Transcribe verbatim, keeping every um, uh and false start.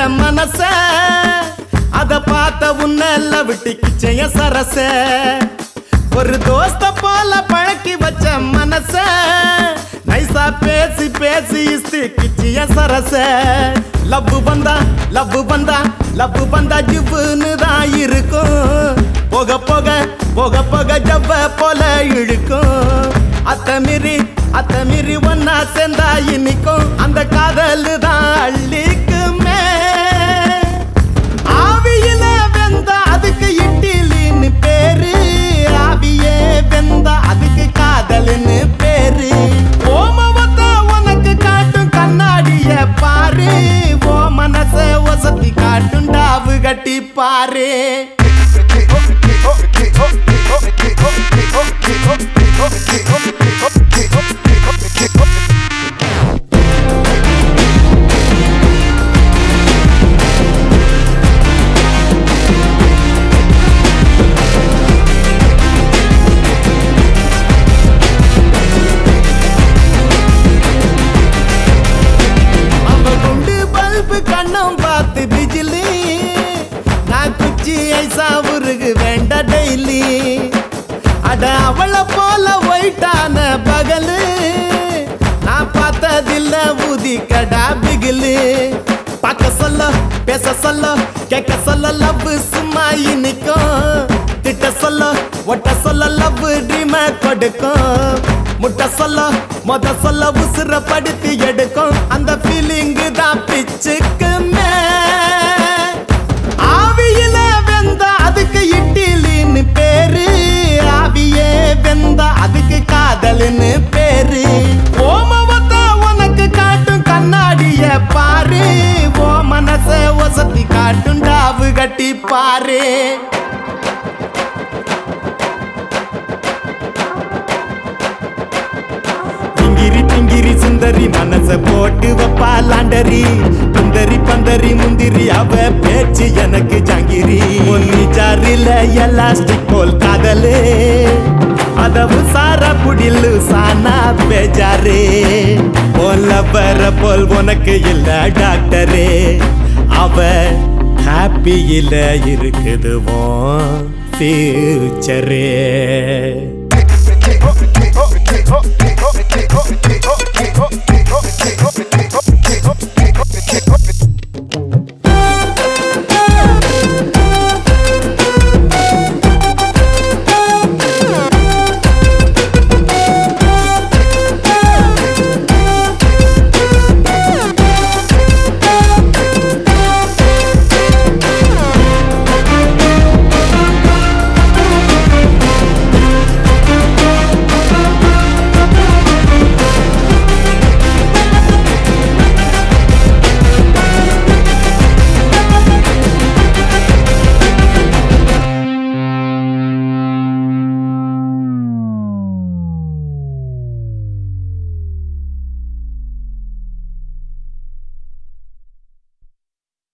மனச அத பார்த்த உன்னல்ல விட்டுக்கிச்ச என் சரச ஒரு தோஸ்த போல பழக்கி வச்ச மனச நைசா பேசி பேசி இஸ்திக்கிச்சு என் சரச லவ் வந்தா லவ் வந்தா லவ் வந்தா ஜிவ்வுன்னு தான் இருக்கும் போக போக போக போக ஜவ்வ போல இழுக்கும் அத்தமிரி அத்தமிரி ஒன்னா சேர்ந்தா இனிக்கும் அந்த காதல் தான் அள்ளிக்குமே ஆவியில வெந்த அதுக்கு இட்டிலின்னு பேரு ஆவியே வெந்த அதுக்கு காதல்னு பேரு ஓமவத்த உனக்கு காட்டும் கண்ணாடிய பாரு ஓ மனச ஒசத்தி காட்டும் டாவு கட்டி பாரு கண்ணம் பார்த்து பிஜிலி நான் குச்சி ஐசா உருகு வேண்ட டெய்லி அட அவளை போல ஒயிட்டான பகலு நான் பார்த்ததில்ல ஊதி கடா பிகிலு பார்க்க சொல்ல பேச சொல்ல கேட்க சொல்ல லவ் சும்மா இனிக்கும் திட்ட சொல்ல ஒட்ட சொல்ல லவ் ட்ரீம கொடுக்கும் முட்டை சொல்ல மொத சொல்ல உசுர படுத்தி எடுக்கும் அந்த ஃபீலிங் தான் பிச்சுக்குமே ஆவியில வெந்த அதுக்கு இட்டிலின்னு பேரு ஆவியே வெந்த அதுக்கு காதல்னு பேரு ஓமவத்த உனக்கு காட்டும் கண்ணாடிய பாரு ஓ மனச ஒசத்தி காட்டும் டாவு கட்டி பாரு பிங்கிரி சுந்தரி மனச போட்டு வப்பா லாண்டரி பந்தரி பந்தரி முந்திரி அவ பேச்சு எனக்கு ஜாங்கிரி ஒன்னி ஜாரில எலாஸ்டிக் போல் காதலு அதவு சாரா புடிலு சானா பேஜாரு போல வர போல் உனக்கு இல்ல டாக்டரே அவ ஹாப்பியில இருக்குதுவோம் ஃபியூச்சரே